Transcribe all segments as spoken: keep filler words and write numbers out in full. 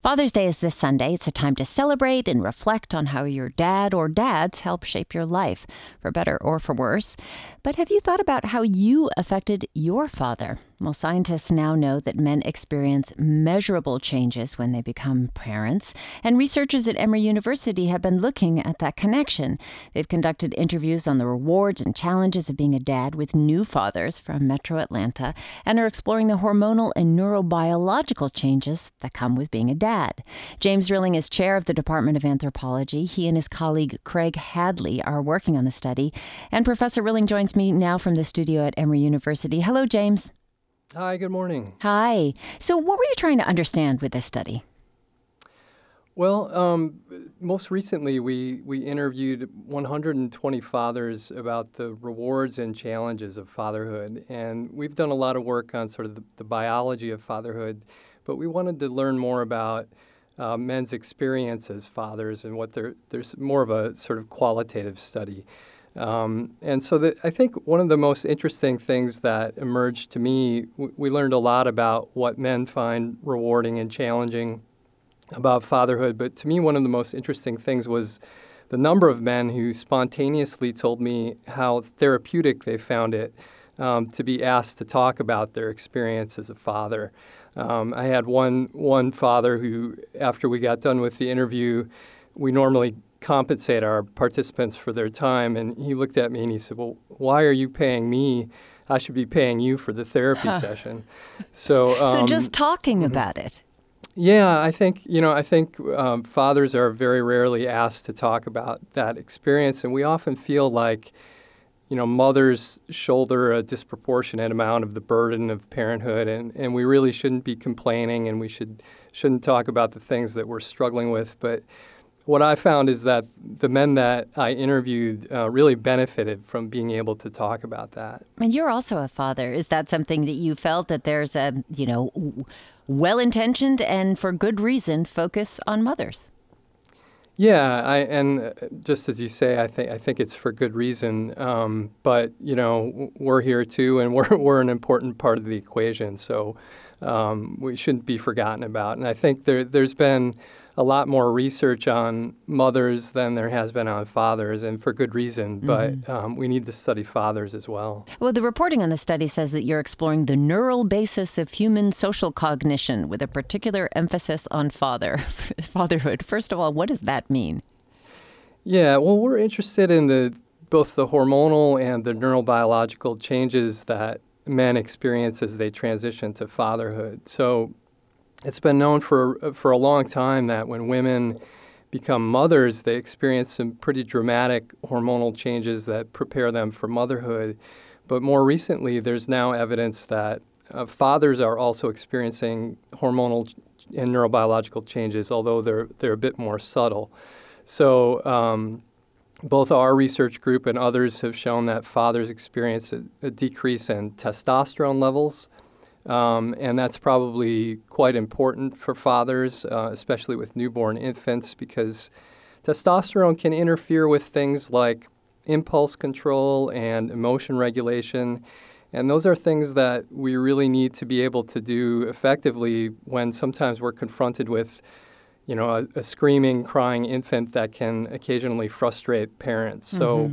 Father's Day is this Sunday. It's a time to celebrate and reflect on how your dad or dads help shape your life, for better or for worse. But have you thought about how you affected your father? Well, scientists now know that men experience measurable changes when they become parents, and researchers at Emory University have been looking at that connection. They've conducted interviews on the rewards and challenges of being a dad with new fathers from Metro Atlanta and are exploring the hormonal and neurobiological changes that come with being a dad. James Rilling is chair of the Department of Anthropology. He and his colleague Craig Hadley are working on the study, and Professor Rilling joins me now from the studio at Emory University. Hello, James. Hi, good morning. Hi. So what were you trying to understand with this study? Well, um, most recently we, we interviewed one hundred twenty fathers about the rewards and challenges of fatherhood. And we've done a lot of work on sort of the, the biology of fatherhood, but we wanted to learn more about uh, men's experience as fathers and what they're, there's more of a sort of qualitative study. Um, and so the, I think one of the most interesting things that emerged to me, w- we learned a lot about what men find rewarding and challenging about fatherhood. But to me, one of the most interesting things was the number of men who spontaneously told me how therapeutic they found it um, to be asked to talk about their experience as a father. Um, I had one one father who, after we got done with the interview, we normally compensate our participants for their time. And he looked at me and he said, well, why are you paying me? I should be paying you for the therapy huh. session. So, um, so just talking mm-hmm. about it. Yeah, I think, you know, I think um, fathers are very rarely asked to talk about that experience. And we often feel like, you know, mothers shoulder a disproportionate amount of the burden of parenthood. And, and we really shouldn't be complaining, and we should, shouldn't talk about the things that we're struggling with. But what I found is that the men that I interviewed uh, really benefited from being able to talk about that. And you're also a father. Is that something that you felt that there's a, you know, well-intentioned and for good reason focus on mothers? Yeah, I, and just as you say, I think I think it's for good reason. Um, but you know, we're here too, and we're we're an important part of the equation. So um, we shouldn't be forgotten about. And I think there there's been a lot more research on mothers than there has been on fathers, and for good reason, but mm-hmm. um, we need to study fathers as well. Well, the reporting on the study says that you're exploring the neural basis of human social cognition with a particular emphasis on father, fatherhood. First of all, what does that mean? Yeah, well, we're interested in the both the hormonal and the neurobiological changes that men experience as they transition to fatherhood. So it's been known for for a long time that when women become mothers, they experience some pretty dramatic hormonal changes that prepare them for motherhood. But more recently, there's now evidence that uh, fathers are also experiencing hormonal and neurobiological changes, although they're they're a bit more subtle. So um, both our research group and others have shown that fathers experience a, a decrease in testosterone levels. Um, and that's probably quite important for fathers, uh, especially with newborn infants, because testosterone can interfere with things like impulse control and emotion regulation. And those are things that we really need to be able to do effectively when sometimes we're confronted with, you know, a, a screaming, crying infant that can occasionally frustrate parents. Mm-hmm. So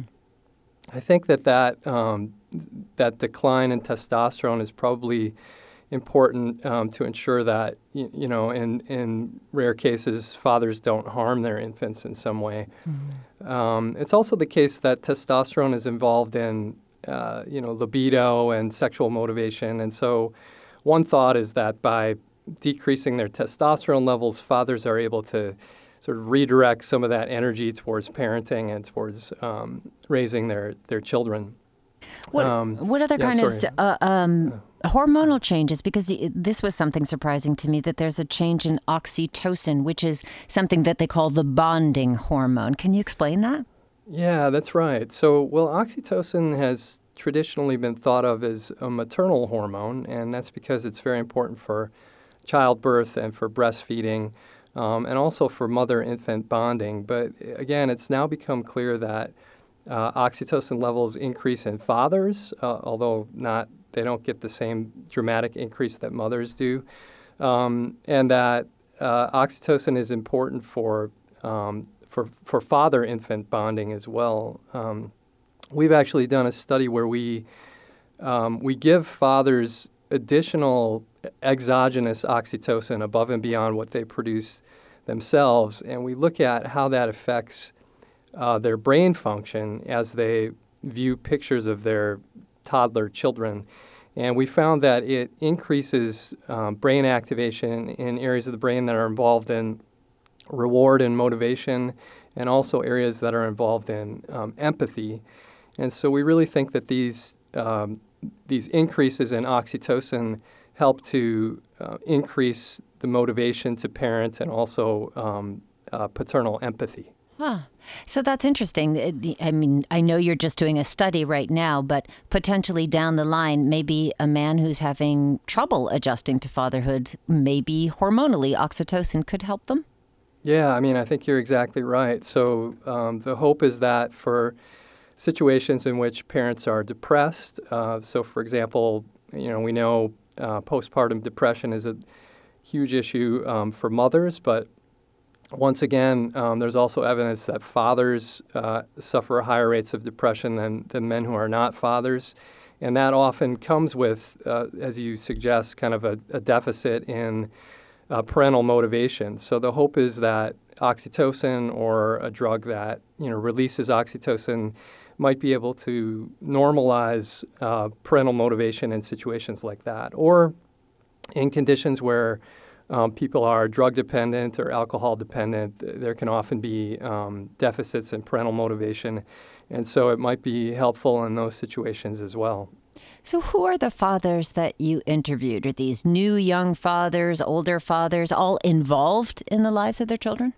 I think that that, um, that decline in testosterone is probably important um, to ensure that, you, you know, in, in rare cases, fathers don't harm their infants in some way. Mm-hmm. Um, it's also the case that testosterone is involved in, uh, you know, libido and sexual motivation. And so one thought is that by decreasing their testosterone levels, fathers are able to sort of redirect some of that energy towards parenting and towards um, raising their, their children. What, um, what other yeah, kind sorry. of uh, um, hormonal changes? Because this was something surprising to me, that there's a change in oxytocin, which is something that they call the bonding hormone. Can you explain that? Yeah, that's right. So, well, oxytocin has traditionally been thought of as a maternal hormone, and that's because it's very important for childbirth and for breastfeeding, um, and also for mother-infant bonding. But again, it's now become clear that Uh, oxytocin levels increase in fathers, uh, although not they don't get the same dramatic increase that mothers do, um, and that uh, oxytocin is important for um, for for father-infant bonding as well. Um, we've actually done a study where we um, we give fathers additional exogenous oxytocin above and beyond what they produce themselves, and we look at how that affects uh, their brain function as they view pictures of their toddler children. And we found that it increases um, brain activation in areas of the brain that are involved in reward and motivation, and also areas that are involved in um, empathy. And so we really think that these um, these increases in oxytocin help to uh, increase the motivation to parent and also um, uh, paternal empathy. Huh. So that's interesting. I mean, I know you're just doing a study right now, but potentially down the line, maybe a man who's having trouble adjusting to fatherhood, maybe hormonally oxytocin could help them? Yeah, I mean, I think you're exactly right. So um, the hope is that for situations in which parents are depressed, uh, so for example, you know, we know uh, postpartum depression is a huge issue um, for mothers, but once again, um, there's also evidence that fathers uh, suffer higher rates of depression than, than men who are not fathers. And that often comes with, uh, as you suggest, kind of a, a deficit in uh, parental motivation. So the hope is that oxytocin, or a drug that you know releases oxytocin, might be able to normalize uh, parental motivation in situations like that, or in conditions where Um, people are drug dependent or alcohol dependent. There can often be um, deficits in parental motivation, and so it might be helpful in those situations as well. So who are the fathers that you interviewed? Are these new young fathers, older fathers, all involved in the lives of their children?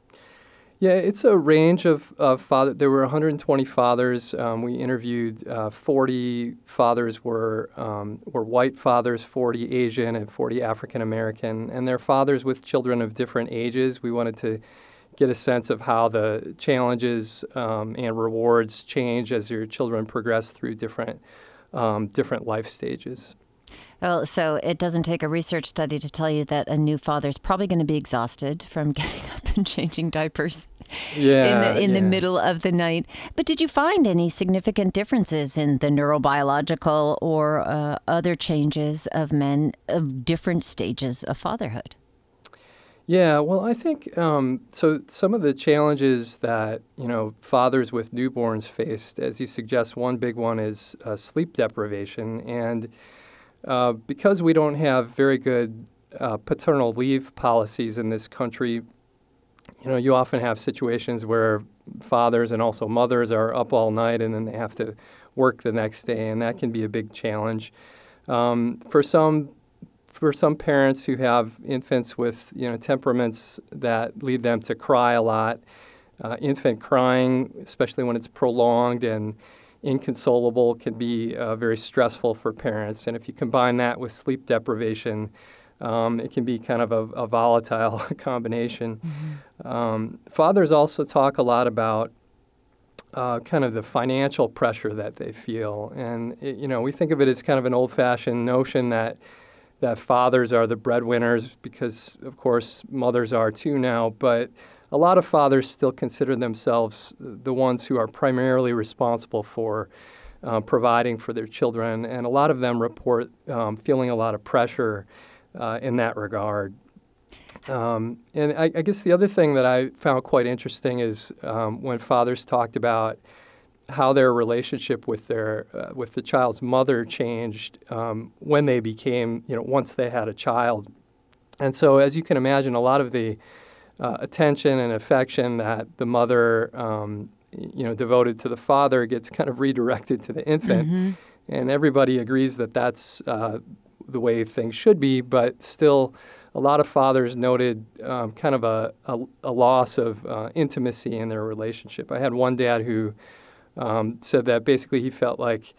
Yeah, it's a range of, of fathers. There were one hundred twenty fathers. Um, we interviewed uh, forty fathers were um, were white fathers, forty Asian, and forty African American, and they're fathers with children of different ages. We wanted to get a sense of how the challenges um, and rewards change as your children progress through different um, different life stages. Well, so it doesn't take a research study to tell you that a new father is probably going to be exhausted from getting up and changing diapers yeah, in the in yeah. the middle of the night. But did you find any significant differences in the neurobiological or uh, other changes of men of different stages of fatherhood? Yeah, well, I think um, so. Some of the challenges that you know fathers with newborns faced, as you suggest, one big one is uh, sleep deprivation, and uh, because we don't have very good uh, paternal leave policies in this country, you know, you often have situations where fathers and also mothers are up all night and then they have to work the next day, and that can be a big challenge. Um, for some For some parents who have infants with, you know, temperaments that lead them to cry a lot, uh, infant crying, especially when it's prolonged and inconsolable, can be uh, very stressful for parents. And if you combine that with sleep deprivation, um, it can be kind of a, a volatile combination. Mm-hmm. Um, fathers also talk a lot about uh, kind of the financial pressure that they feel. And, it, you know, we think of it as kind of an old-fashioned notion that that fathers are the breadwinners, because, of course, mothers are too now. But a lot of fathers still consider themselves the ones who are primarily responsible for uh, providing for their children. And a lot of them report um, feeling a lot of pressure uh, in that regard. Um, and I, I guess the other thing that I found quite interesting is um, when fathers talked about how their relationship with their uh, with the child's mother changed um, when they became, you know, once they had a child. And so, as you can imagine, a lot of the uh, attention and affection that the mother, um, you know, devoted to the father gets kind of redirected to the infant. Mm-hmm. And everybody agrees that that's uh, the way things should be, but still, a lot of fathers noted um, kind of a, a, a loss of uh, intimacy in their relationship. I had one dad who Um, said that basically he felt like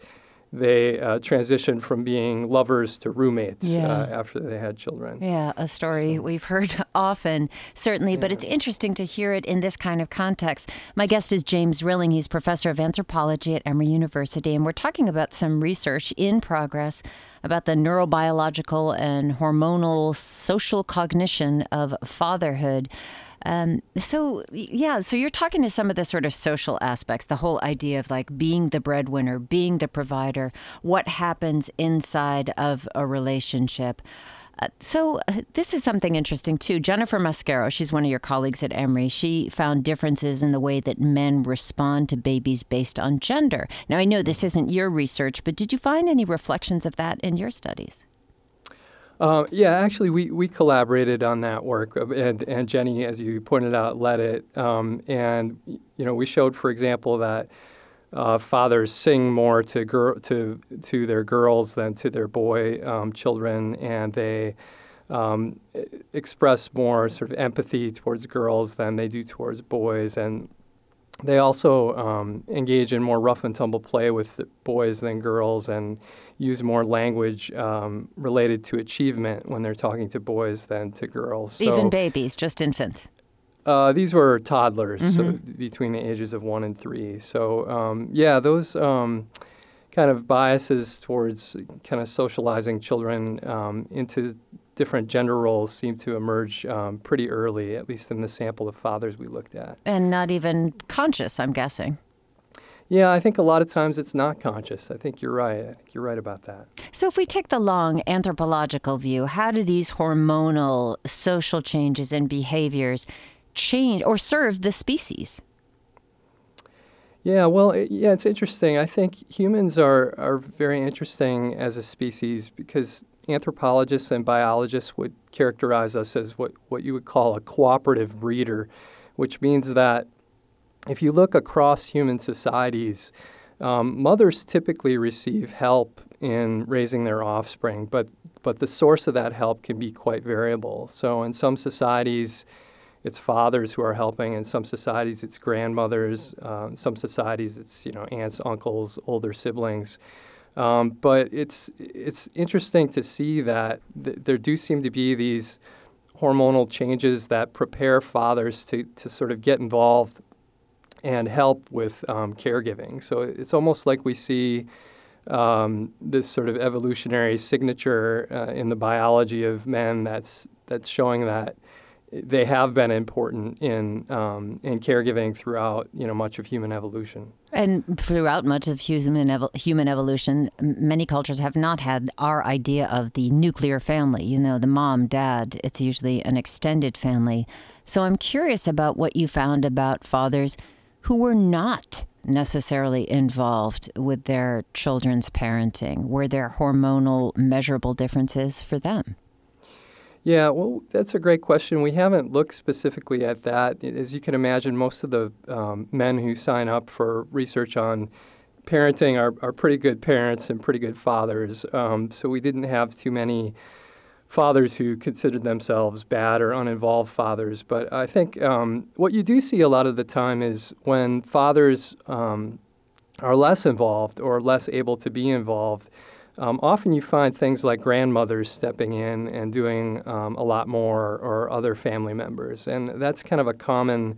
they uh, transitioned from being lovers to roommates Yeah. uh, after they had children. Yeah, a story So- we've heard often, certainly, but it's interesting to hear it in this kind of context. My guest is James Rilling. He's professor of anthropology at Emory University, and we're talking about some research in progress about the neurobiological and hormonal social cognition of fatherhood. Um, so, yeah, so you're talking to some of the sort of social aspects, the whole idea of like being the breadwinner, being the provider, what happens inside of a relationship. Uh, so uh, this is something interesting, too. Jennifer Mascaro, she's one of your colleagues at Emory. She found differences in the way that men respond to babies based on gender. Now, I know this isn't your research, but did you find any reflections of that in your studies? Uh, yeah, actually, we, we collaborated on that work, uh, and, and Jenny, as you pointed out, led it. Um, and you know, we showed, for example, that uh, fathers sing more to girl to to their girls than to their boy um, children, and they um, express more sort of empathy towards girls than they do towards boys, and they also um, engage in more rough and tumble play with boys than girls, and use more language um, related to achievement when they're talking to boys than to girls. So, Even babies, just infants. Uh, these were toddlers, Mm-hmm. so between the ages of one and three. So um, yeah, those um, kind of biases towards kind of socializing children um, into different gender roles seem to emerge um, pretty early, at least in the sample of fathers we looked at. And not even conscious, I'm guessing. Yeah, I think a lot of times it's not conscious. I think you're right. I think you're right about that. So if we take the long anthropological view, how do these hormonal social changes and behaviors change or serve the species? Yeah, well, it, yeah, it's interesting. I think humans are, are very interesting as a species because anthropologists and biologists would characterize us as what, what you would call a cooperative breeder, which means that if you look across human societies, um, mothers typically receive help in raising their offspring, but, but the source of that help can be quite variable. So in some societies, it's fathers who are helping. In some societies, it's grandmothers. Uh, in some societies, it's you know aunts, uncles, older siblings. Um, but it's it's interesting to see that th- there do seem to be these hormonal changes that prepare fathers to, to sort of get involved and help with um, caregiving. So it's almost like we see um, this sort of evolutionary signature uh, in the biology of men that's that's showing that they have been important in um, in caregiving throughout you know much of human evolution. And throughout much of human evo- human evolution, m- many cultures have not had our idea of the nuclear family. You know, the mom, dad. It's usually an extended family. So I'm curious about what you found about fathers who were not necessarily involved with their children's parenting. Were there hormonal measurable differences for them? Yeah, well, that's a great question. We haven't looked specifically at that. As you can imagine, most of the um, men who sign up for research on parenting are, are pretty good parents and pretty good fathers. Um, so we didn't have too many fathers who considered themselves bad or uninvolved fathers. But I think um, what you do see a lot of the time is when fathers um, are less involved or less able to be involved, Um, often you find things like grandmothers stepping in and doing um, a lot more, or other family members. And that's kind of a common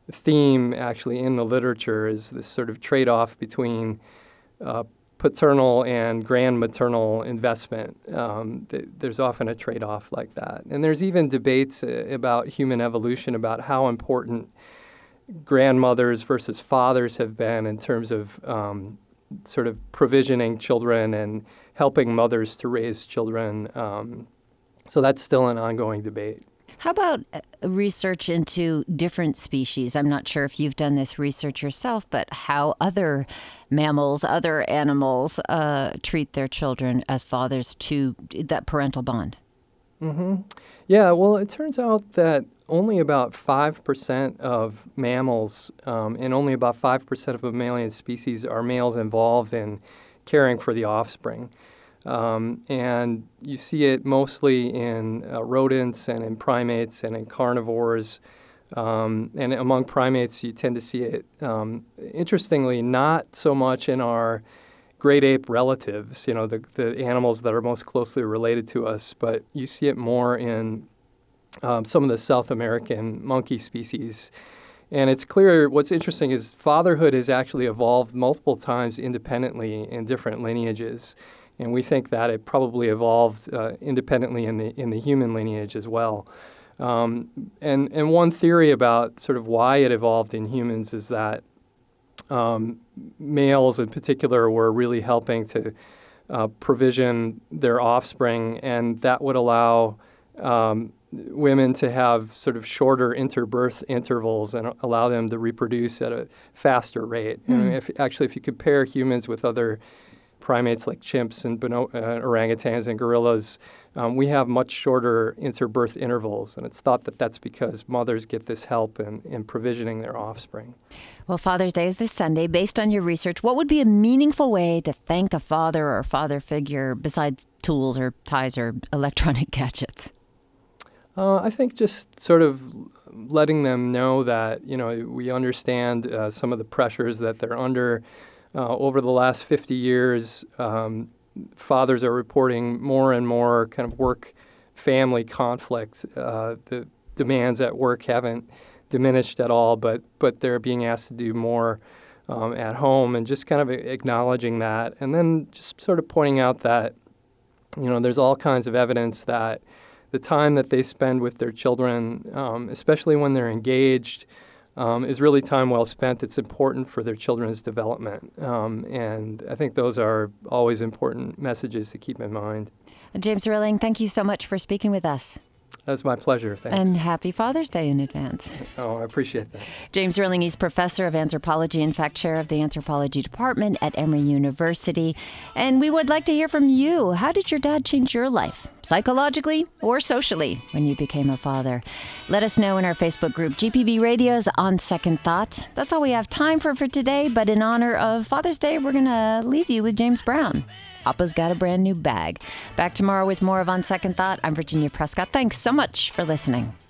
theme actually in the literature, is this sort of trade-off between uh, paternal and grandmaternal investment. Um, th- there's often a trade-off like that. And there's even debates uh, about human evolution, about how important grandmothers versus fathers have been in terms of um, sort of provisioning children and helping mothers to raise children. Um, so that's still an ongoing debate. How about uh, research into different species? I'm not sure if you've done this research yourself, but how other mammals, other animals uh, treat their children as fathers, to that parental bond. Mm-hmm. Yeah, well, it turns out that only about five percent of mammals um, and only about five percent of mammalian species are males involved in caring for the offspring. Um, and you see it mostly in uh, rodents and in primates and in carnivores. Um, and among primates, you tend to see it, um, interestingly, not so much in our great ape relatives, you know, the, the animals that are most closely related to us, but you see it more in um, some of the South American monkey species. And it's clear what's interesting is fatherhood has actually evolved multiple times independently in different lineages. And we think that it probably evolved uh, independently in the in the human lineage as well. Um, and, and one theory about sort of why it evolved in humans is that um, males in particular were really helping to uh, provision their offspring, and that would allow um, women to have sort of shorter interbirth intervals and allow them to reproduce at a faster rate. Mm. And if, actually, if you compare humans with other primates like chimps and bono- uh, orangutans and gorillas, um, we have much shorter interbirth intervals, and it's thought that that's because mothers get this help in, in provisioning their offspring. Well, Father's Day is this Sunday. Based on your research, what would be a meaningful way to thank a father or a father figure besides tools or ties or electronic gadgets? Uh, I think just sort of letting them know that, you know, we understand uh, some of the pressures that they're under. Uh, over the last fifty years, um, fathers are reporting more and more kind of work-family conflict. Uh, the demands at work haven't diminished at all, but but they're being asked to do more um, at home, and just kind of acknowledging that, and then just sort of pointing out that, you know, there's all kinds of evidence that the time that they spend with their children, um, especially when they're engaged, um, is really time well spent. It's important for their children's development. Um, and I think those are always important messages to keep in mind. James Rilling, thank you so much for speaking with us. That's my pleasure. Thanks. And happy Father's Day in advance. Oh, I appreciate that. James Rilling is professor of anthropology and fact chair of the anthropology department at Emory University. And we would like to hear from you. How did your dad change your life, psychologically or socially, when you became a father? Let us know in our Facebook group, G P B Radio's On Second Thought. That's all we have time for for today, but in honor of Father's Day, we're going to leave you with James Brown. Papa's got a brand new bag. Back tomorrow with more of On Second Thought. I'm Virginia Prescott. Thanks so much for listening.